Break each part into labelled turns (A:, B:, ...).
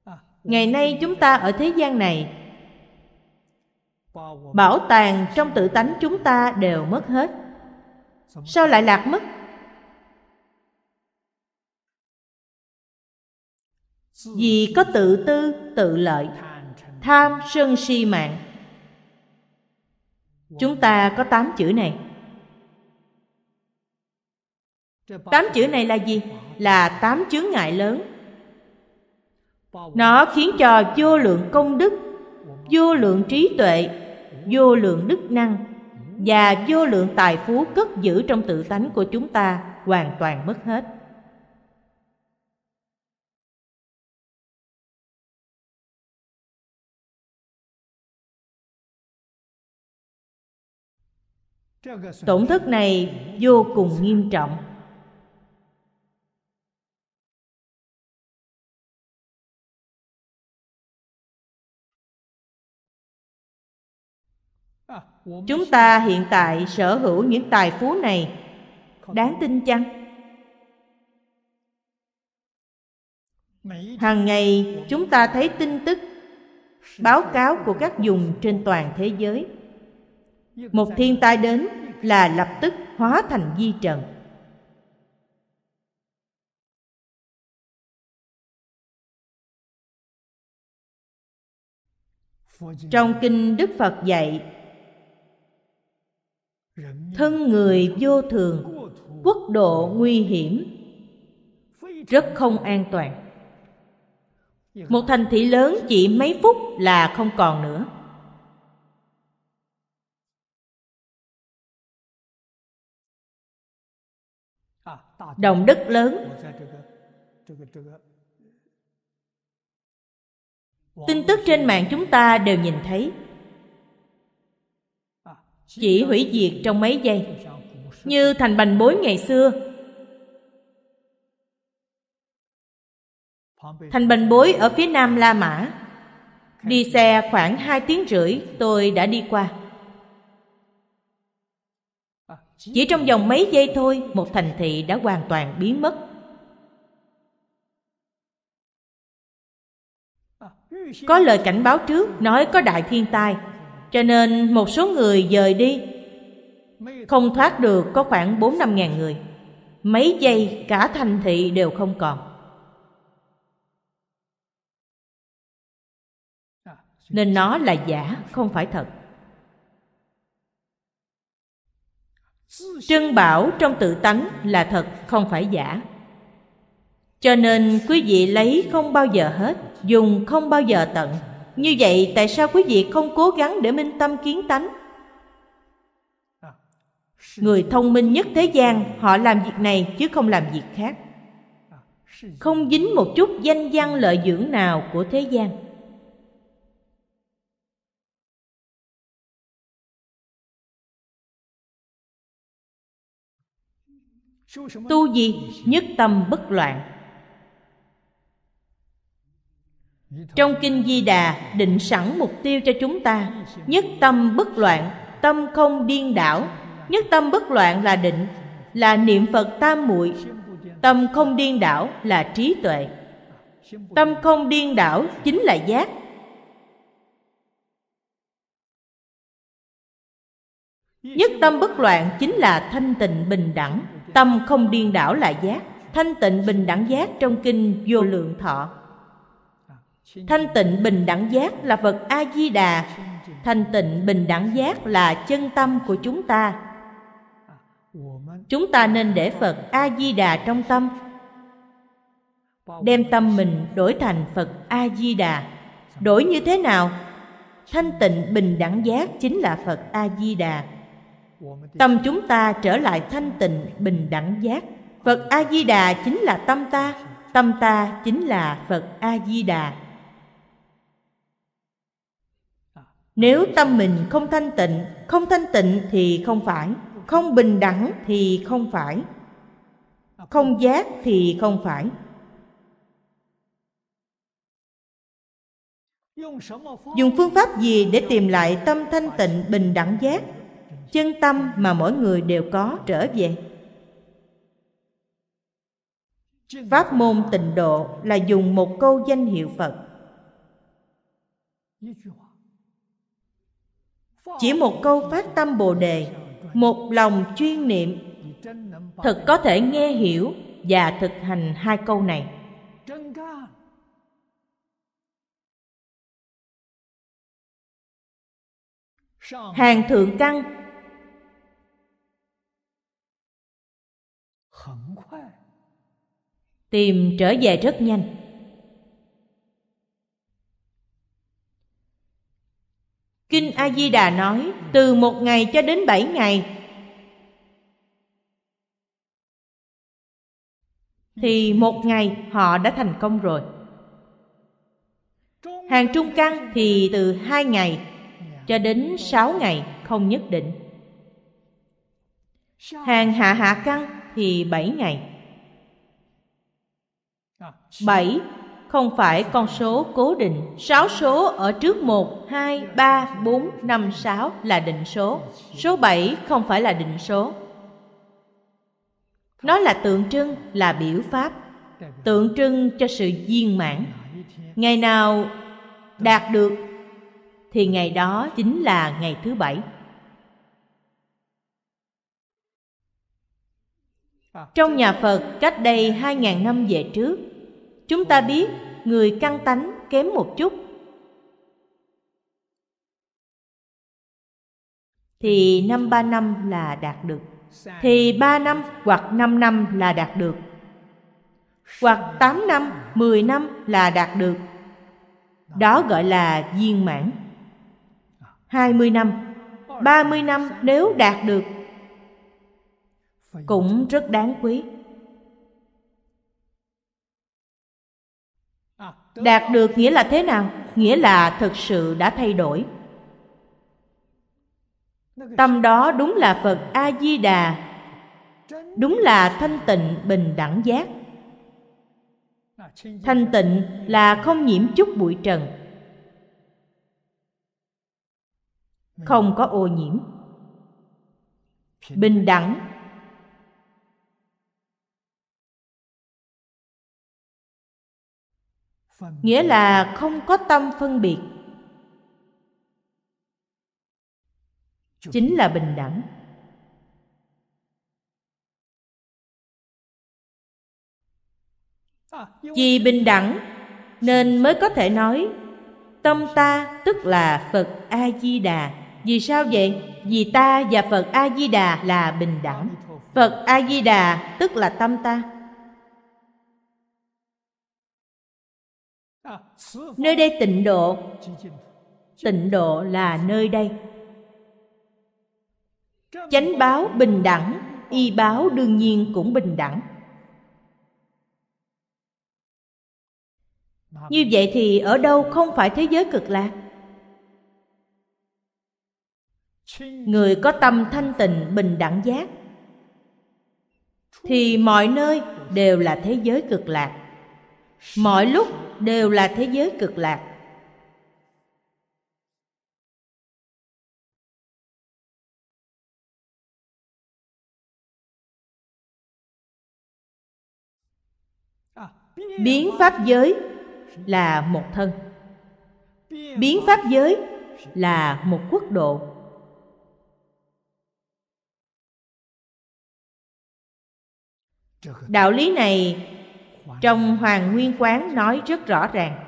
A: Ngày nay chúng ta ở thế gian này, bảo tàng trong tự tánh chúng ta đều mất hết. Sao lại lạc mất? Vì có tự tư, tự lợi, tham, sân, si, mạng. Chúng ta có 8 chữ này. 8 chữ này là gì? Là 8 chướng ngại lớn. Nó khiến cho vô lượng công đức, vô lượng trí tuệ, vô lượng đức năng và vô lượng tài phú cất giữ trong tự tánh của chúng ta hoàn toàn mất hết. Tổn thất này vô cùng nghiêm trọng. Chúng ta hiện tại sở hữu những tài phú này đáng tin chăng? Hàng ngày chúng ta thấy tin tức, báo cáo của các vùng trên toàn thế giới. Một thiên tai đến là lập tức hóa thành di trần. Trong kinh Đức Phật dạy, thân người vô thường, quốc độ nguy hiểm, rất không an toàn. Một thành thị lớn chỉ mấy phút là không còn nữa. Động đất lớn. Tin tức trên mạng chúng ta đều nhìn thấy. Chỉ hủy diệt trong mấy giây. Như thành Bành Bối ngày xưa. Thành Bành Bối ở phía nam La Mã. Đi xe khoảng 2 tiếng rưỡi tôi đã đi qua. Chỉ trong vòng mấy giây thôi, một thành thị đã hoàn toàn biến mất. Có lời cảnh báo trước nói có đại thiên tai, cho nên một số người dời đi. Không thoát được có khoảng 4-5 ngàn người. Mấy giây cả thành thị đều không còn. Nên nó là giả, không phải thật. Trân bảo trong tự tánh là thật, không phải giả. Cho nên quý vị lấy không bao giờ hết, dùng không bao giờ tận. Như vậy tại sao quý vị không cố gắng để minh tâm kiến tánh? Người thông minh nhất thế gian, họ làm việc này chứ không làm việc khác. Không dính một chút danh văn lợi dưỡng nào của thế gian. Tu gì? Nhất tâm bất loạn. Trong Kinh Di Đà định sẵn mục tiêu cho chúng ta. Nhất tâm bất loạn, tâm không điên đảo. Nhất tâm bất loạn là định, là niệm Phật tam muội. Tâm không điên đảo là trí tuệ. Tâm không điên đảo chính là giác. Nhất tâm bất loạn chính là thanh tịnh bình đẳng. Tâm không điên đảo là giác. Thanh tịnh bình đẳng giác trong Kinh Vô Lượng Thọ. Thanh tịnh bình đẳng giác là Phật A-di-đà. Thanh tịnh bình đẳng giác là chân tâm của chúng ta. Chúng ta nên để Phật A-di-đà trong tâm. Đem tâm mình đổi thành Phật A-di-đà. Đổi như thế nào? Thanh tịnh bình đẳng giác chính là Phật A-di-đà. Tâm chúng ta trở lại thanh tịnh bình đẳng giác. Phật A-di-đà chính là tâm ta. Tâm ta chính là Phật A-di-đà. Nếu tâm mình không thanh tịnh thì không phải, không bình đẳng thì không phải, không giác thì không phải. Dùng phương pháp gì để tìm lại tâm thanh tịnh bình đẳng giác, chân tâm mà mỗi người đều có trở về? Pháp môn tịnh độ là dùng một câu danh hiệu Phật. Chỉ một câu phát tâm Bồ Đề, một lòng chuyên niệm, thật có thể nghe hiểu và thực hành hai câu này. Hàng thượng căn tìm trở về rất nhanh. Kinh A Di Đà nói từ 1 ngày cho đến 7 ngày, thì 1 ngày họ đã thành công rồi. Hàng trung căn thì từ 2 ngày cho đến 6 ngày, không nhất định. Hàng hạ hạ căn thì 7 ngày. 7 không phải con số cố định. 6 số ở trước 1, 2, 3, 4, 5, 6 là định số. Số 7 không phải là định số. Nó là tượng trưng, là biểu pháp, tượng trưng cho sự viên mãn. Ngày nào đạt được thì ngày đó chính là ngày thứ 7. Trong nhà Phật cách đây 2.000 năm về trước, chúng ta biết người căn tánh kém một chút thì 5-3 năm là đạt được, thì 3 năm hoặc 5 năm là đạt được, hoặc 8 năm, 10 năm là đạt được. Đó gọi là viên mãn. 20 năm, 30 năm nếu đạt được cũng rất đáng quý. Đạt được nghĩa là thế nào? Nghĩa là thực sự đã thay đổi. Tâm đó đúng là Phật A-di-đà, đúng là thanh tịnh bình đẳng giác. Thanh tịnh là không nhiễm chút bụi trần, không có ô nhiễm. Bình đẳng nghĩa là không có tâm phân biệt, chính là bình đẳng. Vì bình đẳng nên mới có thể nói tâm ta tức là Phật A-di-đà. Vì sao vậy? Vì ta và Phật A-di-đà là bình đẳng. Phật A-di-đà tức là tâm ta. Nơi đây tịnh độ. Tịnh độ là nơi đây. Chánh báo bình đẳng, y báo đương nhiên cũng bình đẳng. Như vậy thì ở đâu không phải thế giới cực lạc? Người có tâm thanh tịnh bình đẳng giác thì mọi nơi đều là thế giới cực lạc, mọi lúc đều là thế giới cực lạc. Biến pháp giới là một thân, biến pháp giới là một quốc độ. Đạo lý này trong Hoàng Nguyên Quán nói rất rõ ràng.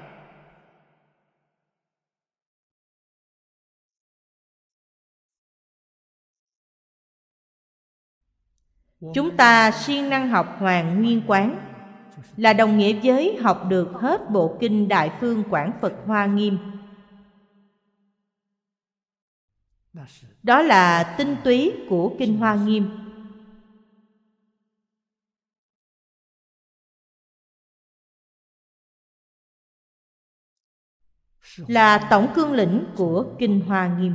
A: Chúng ta siêng năng học Hoàng Nguyên Quán là đồng nghĩa với học được hết bộ kinh Đại Phương Quảng Phật Hoa Nghiêm. Đó là tinh túy của kinh Hoa Nghiêm, là tổng cương lĩnh của kinh Hoa Nghiêm.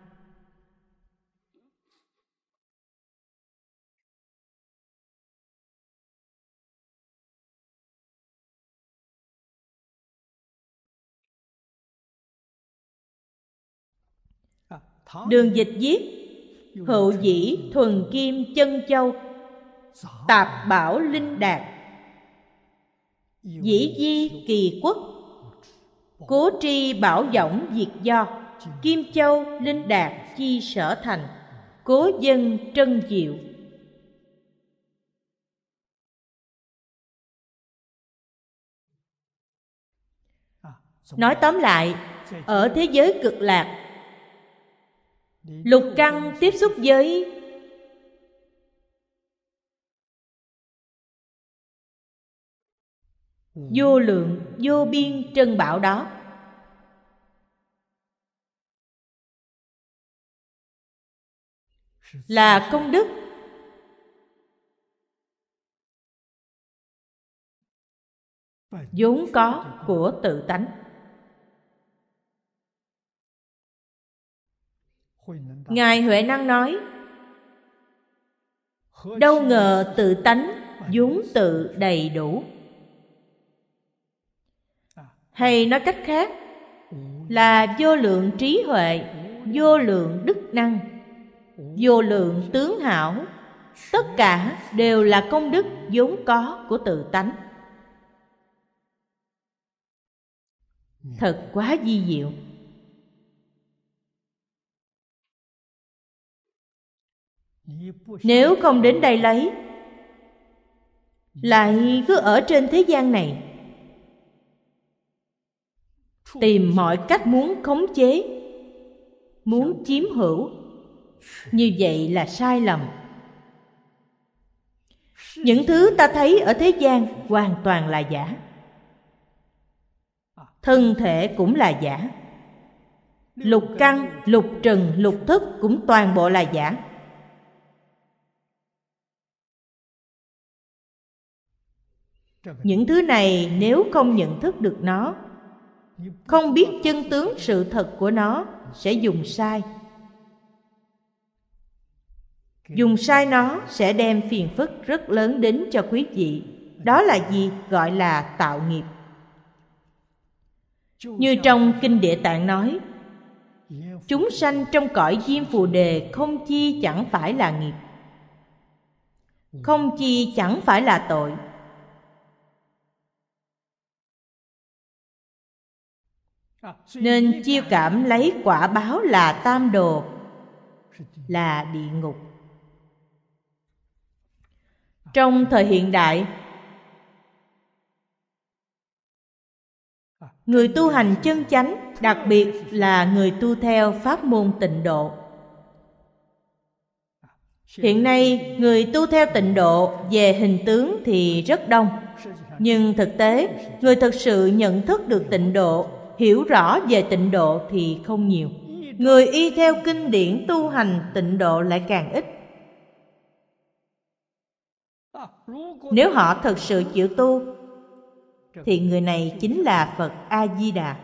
A: Đường Dịch viết: hữu dĩ thuần kim chân châu, tạp bảo linh đạt, dĩ di kỳ quốc, Cố tri bảo võng diệt do, Kim châu linh đạt chi sở thành, Cố dân trân diệu. Nói tóm lại, ở thế giới cực lạc, lục căn tiếp xúc với vô lượng vô biên trân bảo đó, là công đức vốn có của tự tánh. Ngài Huệ Năng nói, đâu ngờ tự tánh vốn tự đầy đủ. Hay nói cách khác là vô lượng trí huệ, vô lượng đức năng, vô lượng tướng hảo, tất cả đều là công đức vốn có của tự tánh. Thật quá vi diệu. Nếu không đến đây lấy, lại cứ ở trên thế gian này tìm mọi cách muốn khống chế, muốn chiếm hữu, như vậy là sai lầm. Những thứ ta thấy ở thế gian hoàn toàn là giả. Thân thể cũng là giả. Lục căn, lục trần, lục thức cũng toàn bộ là giả. Những thứ này nếu không nhận thức được nó, không biết chân tướng sự thật của nó, sẽ dùng sai. Dùng sai nó sẽ đem phiền phức rất lớn đến cho quý vị. Đó là gì? Gọi là tạo nghiệp. Như trong Kinh Địa Tạng nói, chúng sanh trong cõi Diêm Phù Đề không chi chẳng phải là nghiệp, không chi chẳng phải là tội. Nên chiêu cảm lấy quả báo là tam đồ, là địa ngục. Trong thời hiện đại, người tu hành chân chánh, đặc biệt là người tu theo pháp môn Tịnh Độ. Hiện nay, người tu theo Tịnh Độ về hình tướng thì rất đông, nhưng thực tế, người thực sự nhận thức được Tịnh Độ, hiểu rõ về Tịnh Độ thì không nhiều. Người y theo kinh điển tu hành Tịnh Độ lại càng ít. Nếu họ thật sự chịu tu, thì người này chính là Phật A-di-đà.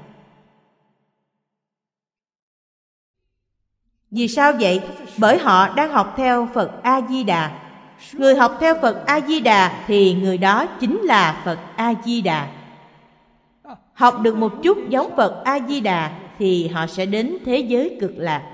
A: Vì sao vậy? Bởi họ đang học theo Phật A-di-đà. Người học theo Phật A-di-đà thì người đó chính là Phật A-di-đà. Học được một chút giống Phật A-di-đà thì họ sẽ đến thế giới cực lạc.